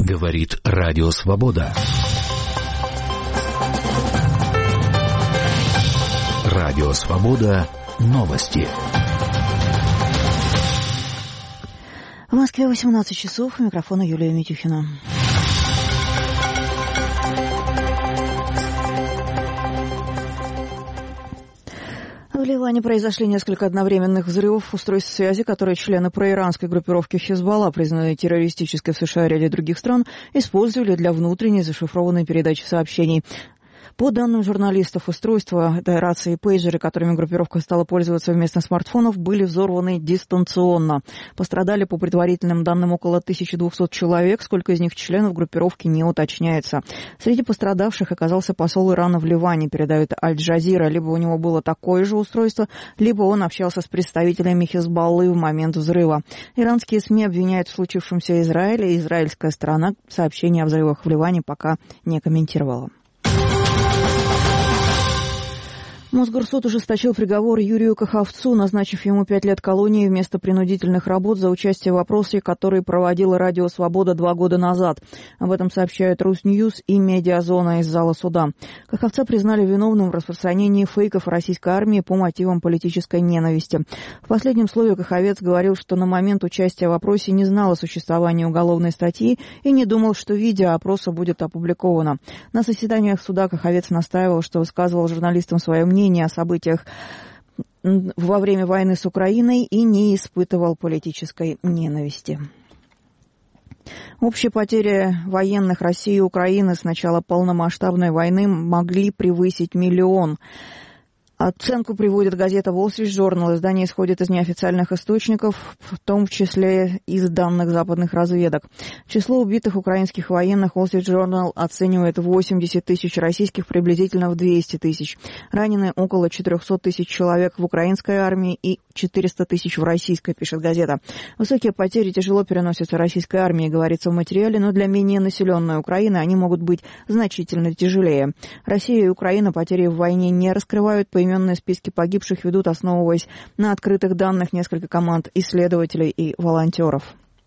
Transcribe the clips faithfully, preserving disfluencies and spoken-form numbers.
Говорит Радио Свобода. Радио Свобода. Новости. В Москве восемнадцать часов. У микрофона Юлия Митюхина. В Ливане произошли несколько одновременных взрывов устройств связи, которые члены проиранской группировки Хизбалла, признанной террористической в США и ряде других стран, использовали для внутренней зашифрованной передачи сообщений. По данным журналистов, устройства, это рации и пейджеры, которыми группировка стала пользоваться вместо смартфонов, были взорваны дистанционно. Пострадали, по предварительным данным, около тысячи двухсот человек, сколько из них членов группировки не уточняется. Среди пострадавших оказался посол Ирана в Ливане, передает Аль-Джазира. Либо у него было такое же устройство, либо он общался с представителями Хизбаллы в момент взрыва. Иранские СМИ обвиняют в случившемся Израиль, и израильская сторона сообщения о взрывах в Ливане пока не комментировала. Мосгорсуд ужесточил приговор Юрию Каховцу, назначив ему пять лет колонии вместо принудительных работ за участие в опросе, который проводила Радио Свобода два года назад. Об этом сообщают Русньюз и Медиазона из зала суда. Каховца признали виновным в распространении фейков российской армии по мотивам политической ненависти. В последнем слове Каховец говорил, что на момент участия в опросе не знал о существовании уголовной статьи и не думал, что видео опроса будет опубликовано. На заседаниях суда Каховец настаивал, что высказывал журналистам свое мнение о событиях во время войны с Украиной и не испытывал политической ненависти. Общие потери военных России и Украины с начала полномасштабной войны могли превысить миллион. Оценку приводит газета Wall Street Journal. Издание исходит из неофициальных источников, в том числе из данных западных разведок. Число убитых украинских военных Wall Street Journal оценивает восемьдесят тысяч, российских приблизительно в двести тысяч. Ранены около четыреста тысяч человек в украинской армии и четыреста тысяч в российской, пишет газета. Высокие потери тяжело переносятся российской армией, говорится в материале, но для менее населенной Украины они могут быть значительно тяжелее. Россия и Украина потери в войне не раскрывают, по Поименные списки погибших ведут, основываясь на открытых данных несколько команд исследователей и волонтеров.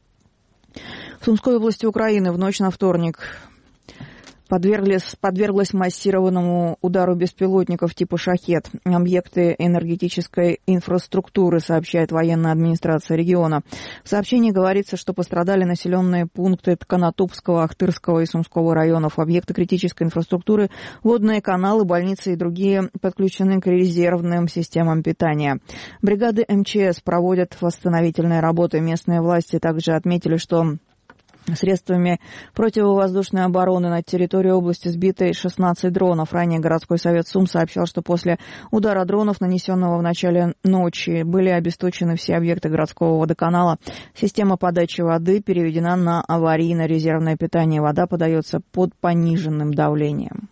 В Сумской области Украины в ночь на вторник подверглась, подверглась массированному удару беспилотников типа «Шахед». Объекты энергетической инфраструктуры, сообщает военная администрация региона. В сообщении говорится, что пострадали населенные пункты Тканатупского, Ахтырского и Сумского районов. Объекты критической инфраструктуры, водные каналы, больницы и другие подключены к резервным системам питания. Бригады эм че эс проводят восстановительные работы. Местные власти также отметили, что средствами противовоздушной обороны над территорией области сбиты шестнадцать дронов. Ранее городской совет Сум сообщал, что после удара дронов, нанесенного в начале ночи, были обесточены все объекты городского водоканала. Система подачи воды переведена на аварийно-резервное питание. Вода подается под пониженным давлением.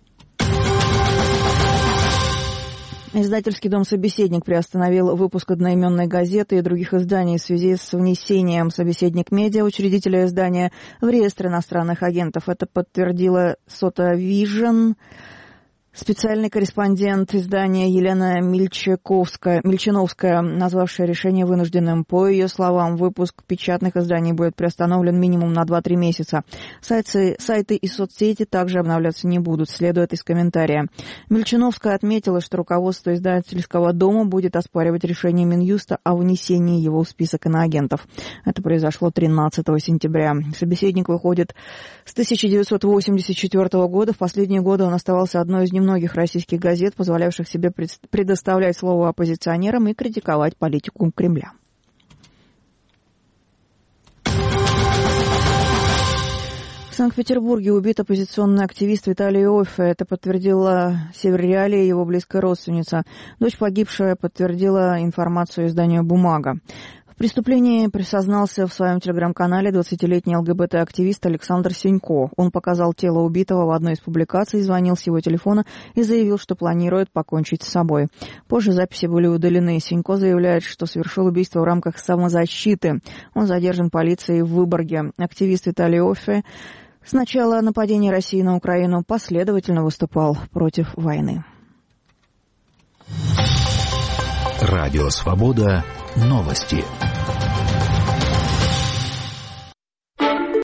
Издательский дом «Собеседник» приостановил выпуск одноименной газеты и других изданий в связи с внесением «Собеседник Медиа», учредителя издания, в реестр иностранных агентов. Это подтвердила Сота Вижн. Специальный корреспондент издания Елена Мильчаковская, Мильчиновская, назвавшая решение вынужденным. По ее словам, выпуск печатных изданий будет приостановлен минимум на два-три месяца. Сайты, сайты и соцсети также обновляться не будут, следует из комментария. Мильчиновская отметила, что руководство издательского дома будет оспаривать решение Минюста о внесении его в список иноагентов. Это произошло тринадцатого сентября. «Собеседник» выходит с тысяча девятьсот восемьдесят четвёртого года. В последние годы он оставался одной из немногих российских газет, позволявших себе предоставлять слово оппозиционерам и критиковать политику Кремля. В Санкт-Петербурге убит оппозиционный активист Виталий Иоффе. Это подтвердила Северреалия, его близкая родственница. Дочь погибшая подтвердила информацию изданию «Бумага». В преступлении присознался в своем телеграм-канале двадцатилетний эл гэ бэ тэ-активист Александр Сенько. Он показал тело убитого в одной из публикаций, звонил с его телефона и заявил, что планирует покончить с собой. Позже записи были удалены. Сенько заявляет, что совершил убийство в рамках самозащиты. Он задержан полицией в Выборге. Активист Виталий Иоффе с начала нападения России на Украину последовательно выступал против войны. Радио Свобода. Новости.